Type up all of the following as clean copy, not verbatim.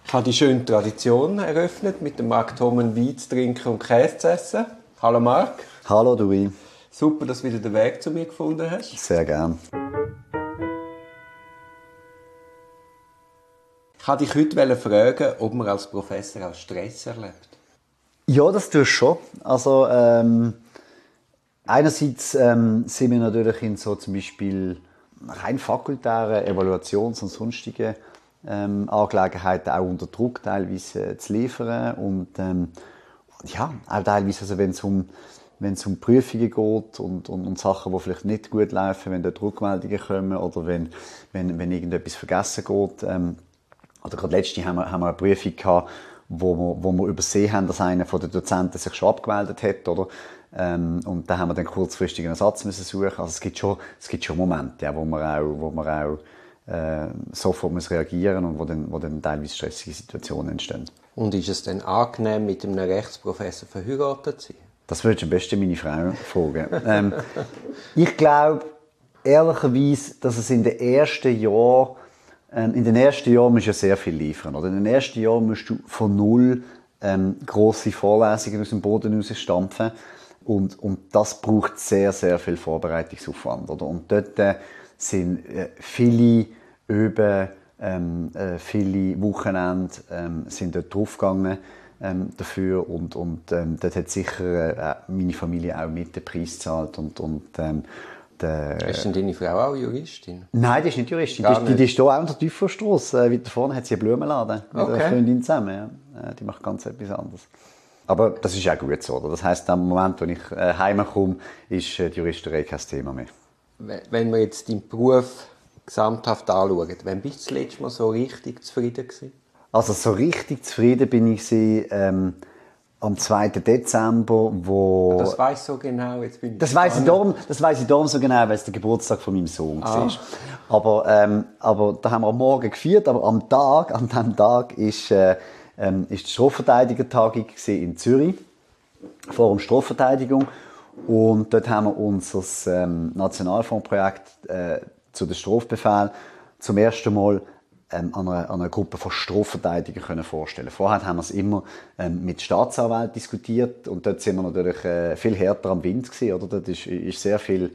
Ich habe die schöne Tradition eröffnet, mit dem Marc Thomen Wein zu trinken und Käse zu essen. Hallo Marc. Hallo Louis. Super, dass du wieder den Weg zu mir gefunden hast. Sehr gern. Ich wollte dich heute fragen, ob man als Professor auch Stress erlebt. Ja, das tue ich schon. Also einerseits sind wir natürlich in so zum Beispiel rein fakultären Evaluations- und sonstigen Angelegenheiten auch unter Druck teilweise zu liefern und ja, auch teilweise, also wenn es um Prüfungen geht und Sachen, die vielleicht nicht gut laufen, wenn dort Rückmeldungen kommen oder wenn irgendetwas vergessen geht. Oder gerade letztens haben wir eine Prüfung gehabt, wo wir übersehen haben, dass einer von den Dozenten sich schon abgemeldet hat, oder? Und da haben wir dann kurzfristig einen Ersatz müssen suchen. Also es gibt schon Momente, ja, wo wir auch sofort muss reagieren und wo dann teilweise stressige Situationen entstehen. Und ist es denn angenehm, mit einem Rechtsprofessor verheiratet zu sein? Das würdest du am besten meine Frau fragen. Ich glaube ehrlicherweise, dass es in den ersten Jahren musst du ja sehr viel liefern. Oder? In den ersten Jahren musst du von null grosse Vorlesungen aus dem Boden rausstampfen. Und das braucht sehr, sehr viel Vorbereitungsaufwand. Oder? Und dort sind viele Üben, viele Wochenende sind dort draufgegangen dafür. Und dort hat sicher meine Familie auch mit den Preis gezahlt. Ist denn deine Frau auch Juristin? Nein, die ist nicht Juristin. Die ist hier auch an der Teufelstrasse. Weiter vorne hat sie einen Blumenladen mit einer Freundin zusammen. Ja. Die macht ganz etwas anderes. Aber das ist auch gut so. Oder? Das heisst, am Moment, wo ich heimkomme, ist die Juristerei kein Thema mehr. Wenn wir jetzt deinen Beruf gesamthaft anschauen, wann bist du das letzte Mal so richtig zufrieden gewesen? Also so richtig zufrieden bin ich am 2. Dezember, wo... Das weiss ich so genau, jetzt bin ich... Das weiss ich darum so genau, weil es der Geburtstag von meinem Sohn war. Aber da haben wir am Morgen gefeiert, aber an diesem Tag ist die Strafverteidigertagung in Zürich, Forum Strafverteidigung. Und dort haben wir unser Nationalfondsprojekt zu den Strafbefehlen zum ersten Mal an einer Gruppe von Strafverteidigern können vorstellen. Vorher haben wir es immer mit Staatsanwälten diskutiert und dort sind wir natürlich viel härter am Wind gewesen, oder? Dort ist sehr viel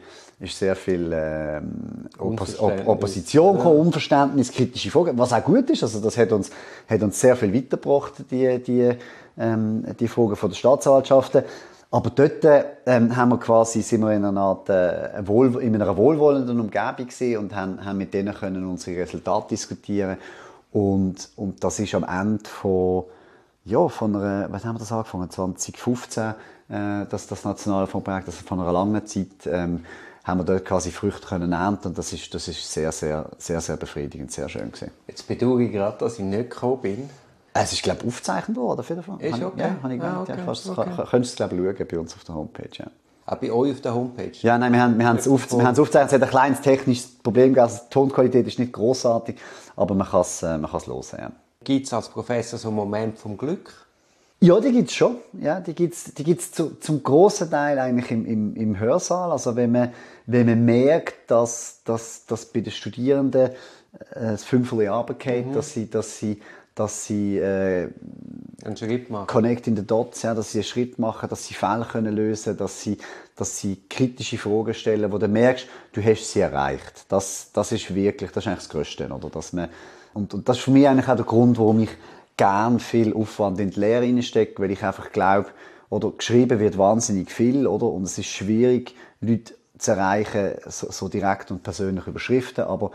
Opposition, Unverständnis, kritische Fragen, was auch gut ist. Also das hat uns sehr viel weitergebracht, die Fragen von der Staatsanwaltschaften. Aber dort sind wir in einer Art in einer wohlwollenden Umgebung gewesen und haben mit denen können unsere Resultate diskutieren. Und das ist am Ende von einer, was haben wir das angefangen? 2015, das Nationalfondsprojekt, also von einer langen Zeit, haben wir dort quasi Früchte können ernten und das ist sehr, sehr, sehr, sehr befriedigend, sehr schön gewesen. Jetzt bedauere ich gerade, dass ich nicht gekommen bin. Es ist, glaube ich, aufgezeichnet worden, auf jeden Fall. Ist okay? Ja, habe ich gedacht. Okay. Könntest du es, glaube ich, schauen bei uns auf der Homepage. Ja. Bei euch auf der Homepage? Ja, nein, wir haben es aufgezeichnet. Es hat ein kleines technisches Problem gegeben. Also die Tonqualität ist nicht grossartig, aber man kann es hören. Ja. Gibt es als Professor so einen Moment vom Glück? Ja, die gibt es schon. Ja, die gibt's zum grossen Teil eigentlich im Hörsaal. Also wenn man merkt, dass bei den Studierenden das Fünferli runtergeht, dass sie einen Schritt machen. Connect in the Dots, ja, dass sie einen Schritt machen, dass sie Fälle können lösen, dass sie kritische Fragen stellen, wo du merkst, du hast sie erreicht. Das ist eigentlich das Größte, oder? Und das ist für mich eigentlich auch der Grund, warum ich gern viel Aufwand in die Lehre hineinstecke, weil ich einfach glaube, oder geschrieben wird wahnsinnig viel, oder? Und es ist schwierig, Leute zu erreichen, so direkt und persönlich über Schriften, aber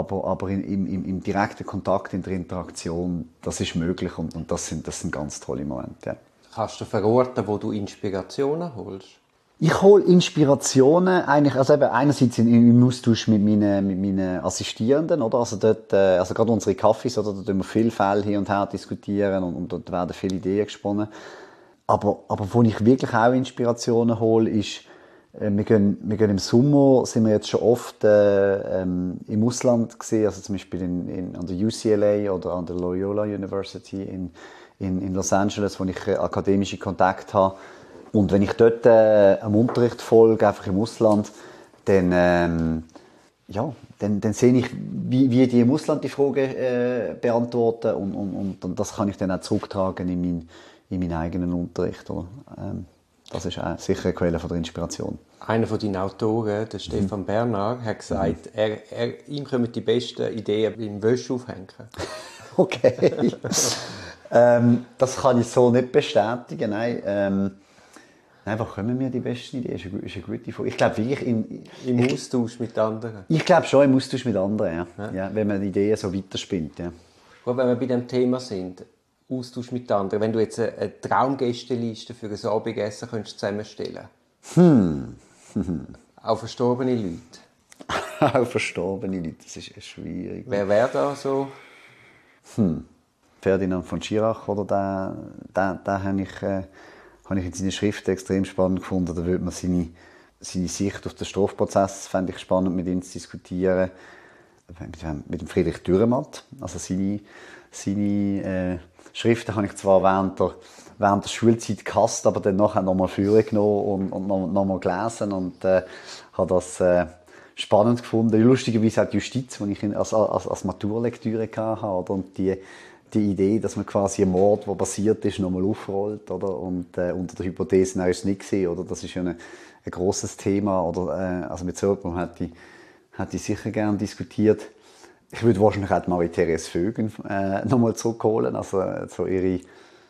im direkten Kontakt, in der Interaktion, das ist möglich und das sind ganz tolle Momente. Ja. Kannst du verorten, wo du Inspirationen holst? Ich hole Inspirationen eigentlich, also eben einerseits im Austausch mit meinen Assistierenden, oder? Also dort, also gerade unsere Cafés, oder? Da diskutieren wir viele Fälle hin und her diskutieren und dort werden viele Ideen gesponnen. Aber wo ich wirklich auch Inspirationen hole, ist, wir gehen im Sommer, sind wir jetzt schon oft im Ausland gesehen, also zum Beispiel an der UCLA oder an der Loyola University in Los Angeles, wo ich akademische Kontakte habe. Und wenn ich dort am Unterricht folge, einfach im Ausland, dann ja, dann sehe ich, wie die im Ausland die Frage beantworten und das kann ich dann auch zurücktragen in meinen eigenen Unterricht. Oder? Das ist auch sicher eine Quelle von der Inspiration. Einer von deinen Autoren, der Stefan Bernard, hat gesagt, ihm kommen die besten Ideen beim Wäsche aufhängen. Okay. Das kann ich so nicht bestätigen. Nein, einfach kommen mir die besten Ideen. Ist eine gute Frage. Ich glaube wirklich Im Austausch mit anderen. Ich glaube schon im Austausch mit anderen, ja. Ja, wenn man Ideen so weiterspinnt. Ja. Wenn wir bei dem Thema sind, Austausch mit anderen, wenn du jetzt eine Traumgästeliste für ein Abendessen könntest zusammenstellen. Auch verstorbene Leute. Auch verstorbene Leute, das ist schwierig. Wer wäre da so? Ferdinand von Schirach, oder den habe ich in seinen Schriften extrem spannend gefunden. Da würde man seine Sicht auf den Strafprozess, fände ich spannend, mit ihm zu diskutieren. Mit dem Friedrich Dürrenmatt. Also seine Schriften habe ich zwar während der Schulzeit gehasst, aber dann nachher nochmal vorgenommen und nochmal gelesen und habe das spannend gefunden. Lustigerweise auch die Justiz, die ich als Maturlektüre hatte, und die Idee, dass man quasi einen Mord, der passiert ist, nochmal aufrollt, oder? Und unter der Hypothese, er ist es nicht gewesen, oder? Das ist ja ein grosses Thema, oder? Also mit so jemandem hätte ich sicher gerne diskutiert. Ich würde wahrscheinlich auch Marie-Therese Vögen nochmal zurückholen, also so ihre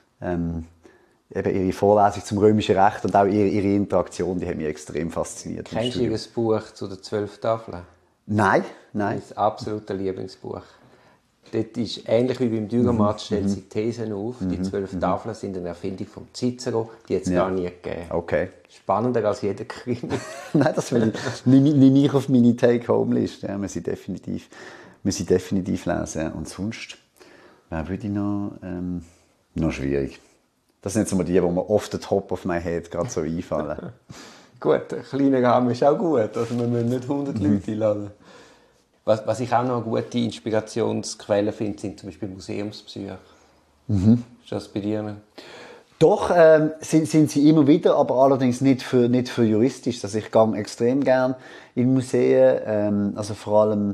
Vorlesung zum römischen Recht und auch ihre Interaktion, die hat mich extrem fasziniert. Kennst du ihr Buch zu den 12 Tafeln? Nein. Mein absolutes Lieblingsbuch. Dort ist ähnlich wie beim Dürrenmatt, stellt sie Thesen auf. Die 12 Tafeln sind eine Erfindung von Cicero, die hat es gar nie gegeben. Okay. Spannender als jeder Krimi. Nein, das nehme ich auf meine Take-Home-Liste. Ja, wir sie definitiv lesen. Und sonst, wer würde ich noch schwierig. Das sind jetzt mal die mir oft den Top of my head gerade so einfallen. Gut, ein kleiner Rahmen ist auch gut. Also wir müssen nicht 100 Leute einladen. Was ich auch noch eine gute Inspirationsquelle finde, sind zum Beispiel Museumsbesuche. Ist das bei dir nicht? Doch, sind sie immer wieder, aber allerdings nicht für juristisch. Also ich gehe extrem gern in Museen, also vor allem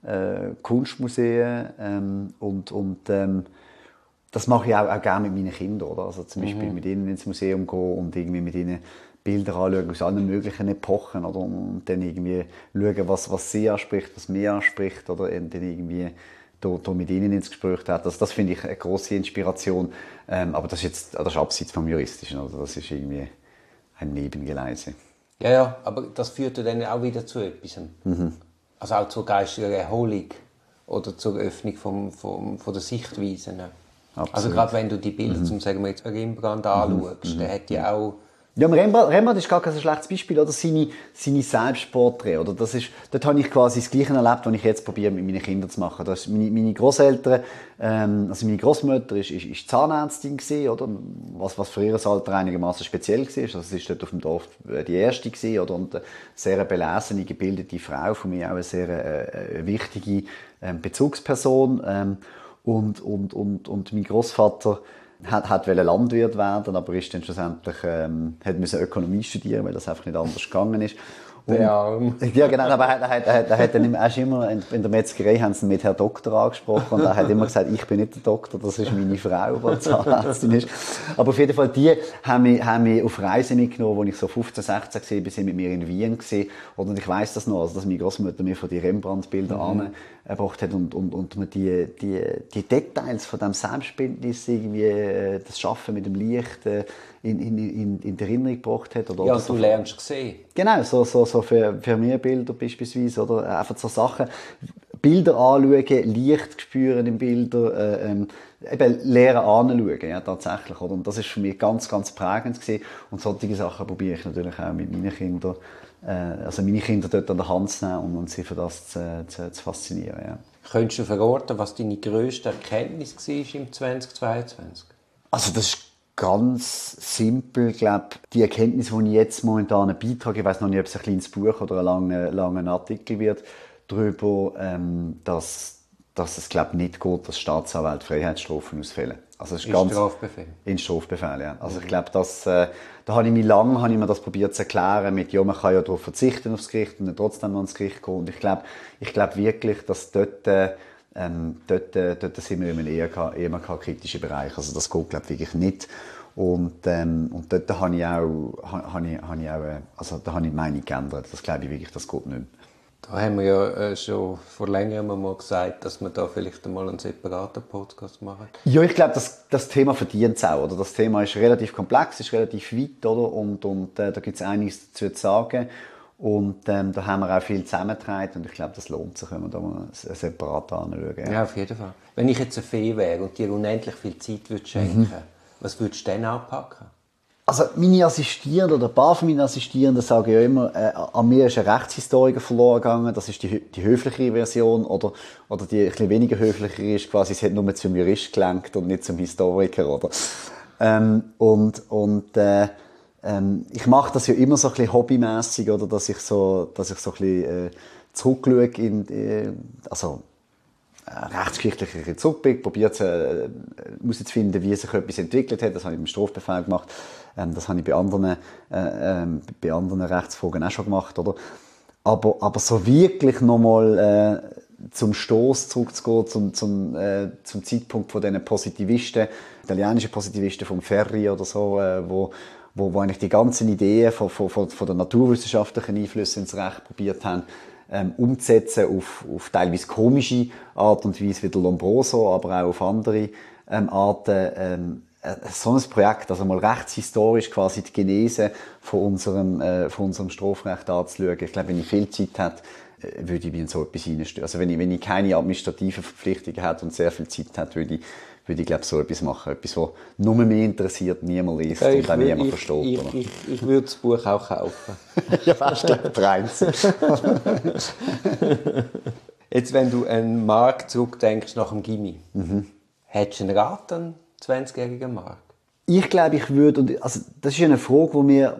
Kunstmuseen und das mache ich auch gerne mit meinen Kindern, oder? Also zum Beispiel mit ihnen ins Museum gehen und irgendwie mit ihnen Bilder anschauen aus allen möglichen Epochen, oder? Und dann irgendwie schauen, was sie anspricht, was mich anspricht, oder? Und dann irgendwie da mit ihnen ins Gespräch treten. Also das finde ich eine grosse Inspiration. Aber das ist abseits vom Juristischen, also das ist irgendwie ein Nebengeleise. Ja, aber das führt dann auch wieder zu etwas. Also auch zur geistigen Erholung oder zur Öffnung von der Sichtweisen. Absolut. Also gerade wenn du die Bilder zum sagen wir jetzt Rembrandt anschaust, der hat ja auch... Ja, Rembrandt ist gar kein so schlechtes Beispiel, oder? Seine Selbstporträts, oder? Dort habe ich quasi das Gleiche erlebt, was ich jetzt probiere, mit meinen Kindern zu machen. Das meine Grosseltern, also meine Großmutter ist Zahnärztin gewesen, oder? Was für ihr Alter einigermaßen speziell war. Also sie ist dort auf dem Dorf die erste gewesen, oder? Und eine sehr belesene, gebildete Frau, von mir auch eine sehr wichtige Bezugsperson. Und mein Großvater hat Landwirt werden, aber ist dann schlussendlich hat müssen Ökonomie studieren, weil das einfach nicht anders gegangen ist. Ja, genau, aber er hat dann immer in der Metzgerei haben sie ihn mit Herr Doktor angesprochen und er hat immer gesagt, ich bin nicht der Doktor, das ist meine Frau, die Zahnärztin ist. Aber auf jeden Fall, die haben mich auf Reisen mitgenommen, als ich so 15, 16 war, bis sie mit mir in Wien war. Und ich weiss das noch, also dass meine Großmutter mir von die Rembrandt-Bilder angebracht hat und man die Details von diesem Selbstbildnis, irgendwie das Schaffen mit dem Licht in die Erinnerung gebracht hat. Oder ja, du lernst sehen. Genau, so für mir Bilder beispielsweise, oder einfach so Sachen. Bilder anschauen, Licht spüren in Bildern, eben lernen anschauen, ja, tatsächlich. Oder? Und das ist für mich ganz, ganz prägend gewesen. Und solche Sachen probiere ich natürlich auch mit meinen Kindern, also meine Kinder dort an der Hand zu nehmen und sie für das zu faszinieren. Ja. Könntest du verorten, was deine grösste Erkenntnis war im 2022? Also das ist ganz simpel, glaube die Erkenntnis, die ich jetzt momentan beitrage, ich weiß noch nicht, ob es ein kleines Buch oder ein langer Artikel wird, darüber, dass dass es glaube nicht geht, dass Staatsanwälte Freiheitsstrafen ausfällen. Also es ist in Strafbefehl? In Strafbefehl, ja. Also ich glaube, da habe ich mir das probiert zu erklären mit, ja, man kann ja darauf verzichten aufs Gericht und dann trotzdem noch ans Gericht gehen. Und ich glaube wirklich, dass dort sind wir in einem eher kritischen Bereich. Also das geht, glaube ich, wirklich nicht. Und dort habe ich die Meinung geändert. Das glaube ich wirklich, das geht nicht mehr. Da haben wir ja schon vor längerem mal gesagt, dass wir da vielleicht einmal einen separaten Podcast machen. Ja, ich glaube, das Thema verdient es auch. Oder? Das Thema ist relativ komplex, ist relativ weit, oder? Und da gibt es einiges dazu zu sagen. Und da haben wir auch viel zusammengetragen und ich glaube, das lohnt sich, wenn wir da mal separat anschauen. Ja, auf jeden Fall. Wenn ich jetzt eine Fee wäre und dir unendlich viel Zeit schenken würde, was würdest du dann anpacken? Also meine Assistierenden oder ein paar von meinen Assistierenden sagen ja immer, an mir ist ein Rechtshistoriker verloren gegangen, das ist die höfliche Version, oder die ein bisschen weniger höfliche ist quasi, es hat nur zum Jurist gelenkt und nicht zum Historiker, oder? Ich mache das ja immer so ein bisschen hobbymässig, oder, dass ich so ein bisschen zurückschaue rechtsgeschichtlich zurückblicke, probiert herauszufinden, wie sich etwas entwickelt hat. Das habe ich beim Strafbefehl gemacht. Das habe ich bei anderen Rechtsfragen auch schon gemacht, oder? Aber so wirklich nochmal zum Stoss zurückzugehen, zum Zeitpunkt von diesen Positivisten, italienischen Positivisten vom Ferri oder so, wo eigentlich die ganzen Ideen von der naturwissenschaftlichen Einflüsse ins Recht probiert haben, umzusetzen auf teilweise komische Art und Weise wie der Lombroso, aber auch auf andere Arten. So ein Projekt, also mal rechtshistorisch quasi die Genese von unserem Strafrecht anzuschauen. Ich glaube, wenn ich viel Zeit hätte, würde ich mich in so etwas reinstellen. Also wenn ich keine administrativen Verpflichtungen hätte und sehr viel Zeit hätte, würde ich glaube so etwas machen. Etwas, was nur mich interessiert, niemand liest und auch niemand versteht. Ich würde das Buch auch kaufen. Ja, fast der Einzige. Jetzt, wenn du an Marc zurückdenkst nach dem Gymi, hättest du einen Rat an 20-jährigen Marc? Ich glaube, ich würde, also das ist eine Frage,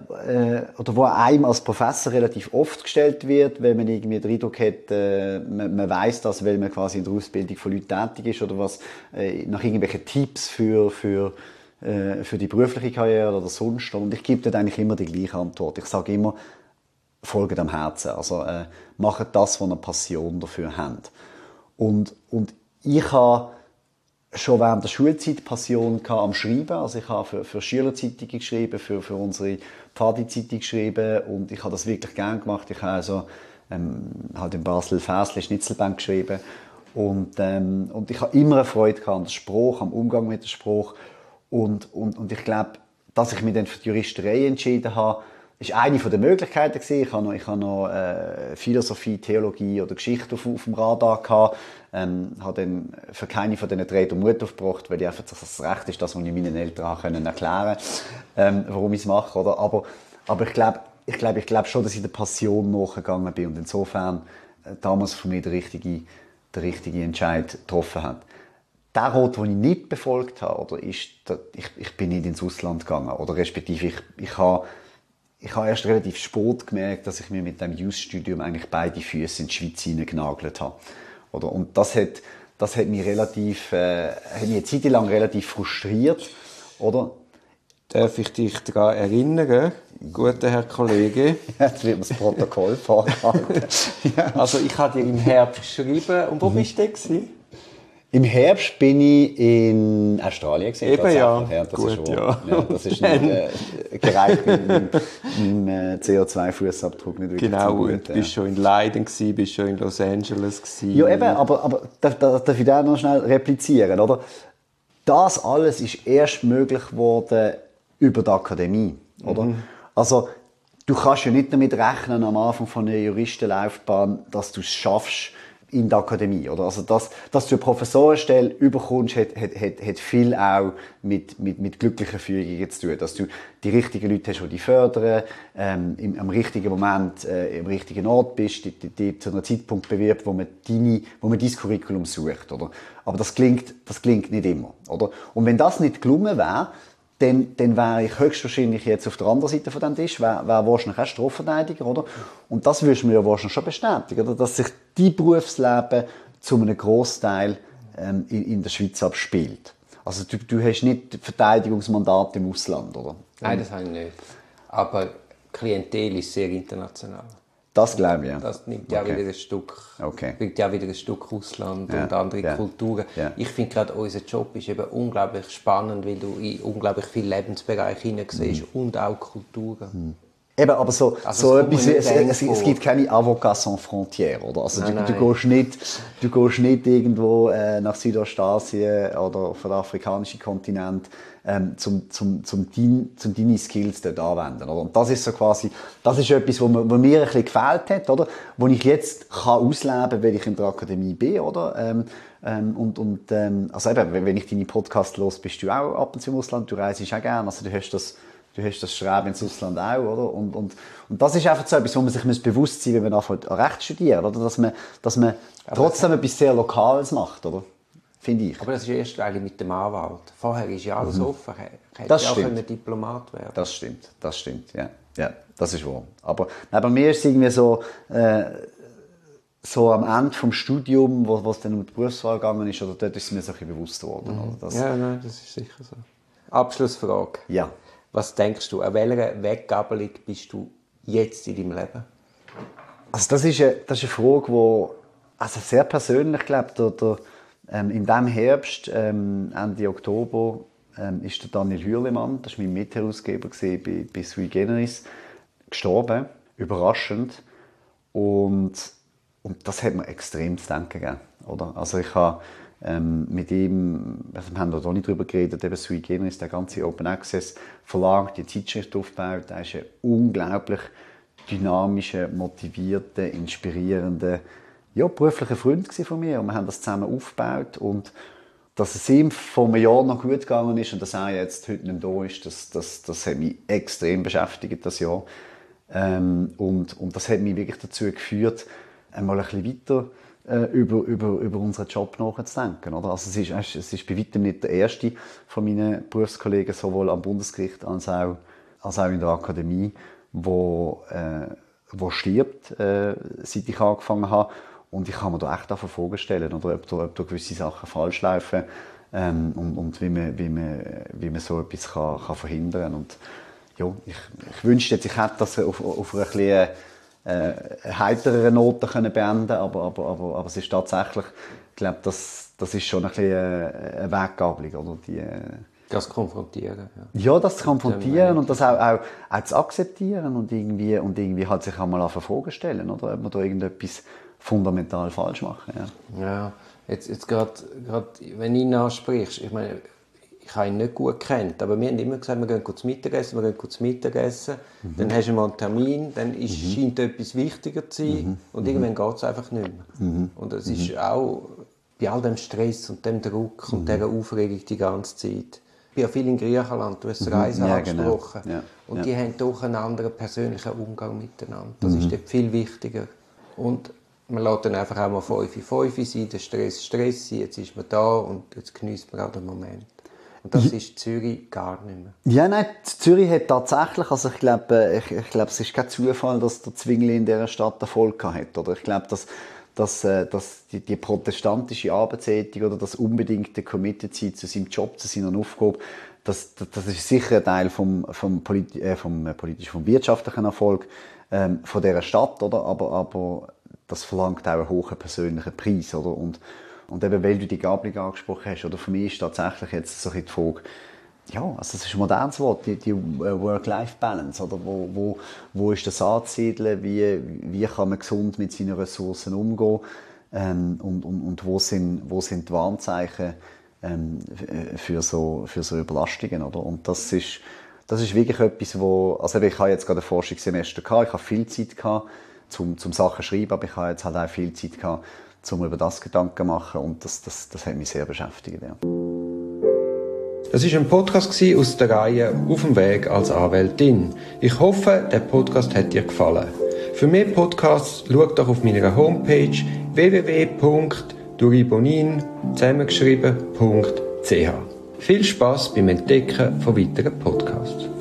wo einem als Professor relativ oft gestellt wird, wenn man irgendwie den Eindruck hat, man weiss das, weil man quasi in der Ausbildung von Leuten tätig ist oder was, nach irgendwelchen Tipps für die berufliche Karriere oder sonst. Und ich gebe dort eigentlich immer die gleiche Antwort. Ich sage immer, folgt am Herzen. Also macht das, wo ihr eine Passion dafür habt. Und ich habe schon während der Schulzeit Passion am Schreiben. Also ich habe für Schülerzeitungen geschrieben, für unsere Pfadi-Zeitung geschrieben und ich habe das wirklich gerne gemacht. Ich habe also halt in Basel Fäsli Schnitzelbank geschrieben und ich habe immer eine Freude an der Sprache, am Umgang mit der Sprache und ich glaube, dass ich mich dann für die Juristerei entschieden habe, ist eine der Möglichkeiten gewesen. Ich habe noch Philosophie, Theologie oder Geschichte auf dem Radar gehabt. Habe dann für keine von diesen drei den Mut aufgebracht, weil ich einfach das Recht ist, das, was ich meinen Eltern erklären konnte, warum ich es mache, oder? Aber ich glaube schon, dass ich der Passion nachgegangen bin und insofern damals für mich der richtige Entscheid getroffen hat. Der Rat, den ich nicht befolgt habe, oder, ist, ich bin nicht ins Ausland gegangen, oder respektive ich habe erst relativ spät gemerkt, dass ich mir mit dem Jus-Studium eigentlich beide Füße in die Schweiz hineingenagelt habe. Oder? Und das hat mich eine Zeit lang relativ frustriert. Oder? Darf ich dich daran erinnern, guter Herr Kollege? Jetzt wird mir das Protokoll vorgehalten. Ja. Also ich habe dir im Herbst geschrieben. Und wo bist du denn? Im Herbst bin ich in Australien gewesen. Eben ja. Das gut, ist ja. Das ist nicht gereicht mit meinem CO2-Fußabdruck nicht wirklich. Genau, gut. Du bist schon in Leiden gewesen, bist schon in Los Angeles gewesen. Ja, eben, aber darf ich da noch schnell replizieren, oder? Das alles ist erst möglich geworden über die Akademie, oder? Also, du kannst ja nicht damit rechnen, am Anfang von einer Juristenlaufbahn, dass du es schaffst, in der Akademie, oder? Also, dass du eine Professorenstelle überkommst, hat viel auch mit glücklichen Fügungen zu tun. Dass du die richtigen Leute hast, die dich fördern, am richtigen Moment, im richtigen Ort bist, die zu einem Zeitpunkt bewirbt, wo man dein Curriculum sucht, oder? Aber das klingt nicht immer, oder? Und wenn das nicht gelungen wäre, dann wäre ich höchstwahrscheinlich jetzt auf der anderen Seite von dem Tisch, wäre wahrscheinlich auch Strafverteidiger, oder? Und das würdest du mir ja wahrscheinlich schon bestätigen, oder? Dass sich dein Berufsleben zu einem Grossteil in der Schweiz abspielt. Also du hast nicht Verteidigungsmandat im Ausland, oder? Nein, das habe ich nicht. Aber die Klientel ist sehr international. Das glaube ich, ja. Das nimmt ja wieder ein Stück, bringt ja wieder ein Stück Russland und andere Kulturen. Ja. Ich finde gerade, unser Job ist eben unglaublich spannend, weil du in unglaublich viele Lebensbereiche hineinsiehst und auch Kulturen. Eben, aber so etwas, es gibt keine Avocat sans frontières, oder? Also du gehst nicht irgendwo nach Südostasien oder auf den afrikanischen Kontinent, zum deine Skills dort anwenden, oder? Und das ist so quasi, das ist etwas, wo mir ein bisschen gefehlt hat, oder? Wo ich jetzt kann ausleben kann, weil ich in der Akademie bin, oder? Also eben, wenn ich deine Podcasts höre, bist du auch ab und zu im Ausland, du reist auch gerne, also du hast das Streben ins Ausland auch, oder? Und das ist einfach so etwas, wo man sich bewusst sein muss, wenn man anfängt Recht studiert, oder? Dass man trotzdem etwas sehr Lokales macht, oder? Finde ich. Aber das ist erst eigentlich mit dem Anwalt. Vorher ist ja alles offen. Hätte auch können Diplomat werden. Das stimmt, ja. Ja, das ist wahr. Aber bei mir ist es irgendwie so am Ende vom Studium, wo es dann um die Berufswahl gegangen ist, oder dort ist es mir so ein bisschen bewusst geworden. Oder? Ja, nein, das ist sicher so. Abschlussfrage. Ja. Was denkst du, an welcher Weggabelung bist du jetzt in deinem Leben? Also das ist eine Frage, die sehr persönlich, glaube in diesem Herbst, Ende Oktober, ist der Daniel Hürlimann, das war mein Mitherausgeber bei Sui Generis, gestorben. Überraschend. Und das hat mir extrem zu denken gegeben. Oder? Also ich habe mit ihm, wir haben da nicht drüber geredet, eben Sui Generis, der ganze Open Access Verlag, die Zeitschrift aufgebaut. Er ist ein unglaublich dynamischer, motivierter, inspirierender, beruflicher Freund von mir. Und wir haben das zusammen aufgebaut. Und dass es ihm vor einem Jahr noch gut gegangen ist und dass er jetzt heute nicht da ist, das hat mich extrem beschäftigt, das Jahr. Und das hat mich wirklich dazu geführt, einmal ein bisschen weiter über unseren Job nachzudenken. Oder? Also es ist bei weitem nicht der erste von meinen Berufskollegen, sowohl am Bundesgericht als auch in der Akademie, wo stirbt, seit ich angefangen habe. Und ich kann mir da echt Fragen stellen, oder ob da gewisse Sachen falsch laufen und wie man so etwas kann verhindern kann. Und ja, ich wünschte jetzt, ich hätte das auf einer bisschen heitereren Note beenden können, aber es ist tatsächlich, ich glaube, das ist schon ein bisschen eine Weggabelung, oder? Das konfrontieren. Ja, das zu konfrontieren und das auch zu akzeptieren und irgendwie halt sich einmal Fragen stellen, oder? Ob man da irgendetwas fundamental falsch machen. Ja, jetzt gerade wenn du ihn ansprichst, ich meine, ich habe ihn nicht gut gekannt, aber wir haben immer gesagt, wir gehen zum Mittagessen, dann hast du mal einen Termin, dann scheint etwas wichtiger zu sein und irgendwann geht es einfach nicht mehr. Und es ist auch bei all dem Stress und dem Druck und dieser Aufregung die ganze Zeit. Ich bin ja viel in Griechenland, du hast das Reisen angesprochen. Genau. Und die haben doch einen anderen persönlichen Umgang miteinander. Das ist dort viel wichtiger. Und man lässt dann einfach auch mal 5 sein, der Stress sein, jetzt ist man da und jetzt genießt man auch den Moment. Und das ist Zürich gar nicht mehr. Ja, nein, Zürich hat tatsächlich, also ich glaube, es ist kein Zufall, dass der Zwingli in dieser Stadt Erfolg hat. Oder ich glaube, dass die protestantische Arbeitsethik oder das unbedingte Committed sein zu seinem Job, zu seiner Aufgabe, das ist sicher ein Teil vom wirtschaftlichen Erfolg von dieser Stadt, oder? Aber das verlangt auch einen hohen persönlichen Preis, oder? Und eben, weil du die Gabelung angesprochen hast, oder für mich ist tatsächlich jetzt so die Frage, ja, also das ist ein modernes Wort, die Work-Life-Balance, oder? Wo ist das anzusiedeln? Wie kann man gesund mit seinen Ressourcen umgehen? Und wo sind die Warnzeichen für so Überlastungen, oder? Und das ist wirklich etwas, also ich habe jetzt gerade ein Forschungssemester gehabt, ich habe viel Zeit gehabt, zum Sachen schreiben, aber ich habe jetzt halt auch viel Zeit gehabt, um über das Gedanken zu machen, und das hat mich sehr beschäftigt. Ja. Das war ein Podcast aus der Reihe «Auf dem Weg als Anwältin». Ich hoffe, der Podcast hat dir gefallen. Für mehr Podcasts schau doch auf meiner Homepage www.duribonin zusammengeschrieben.ch. Viel Spass beim Entdecken von weiteren Podcasts.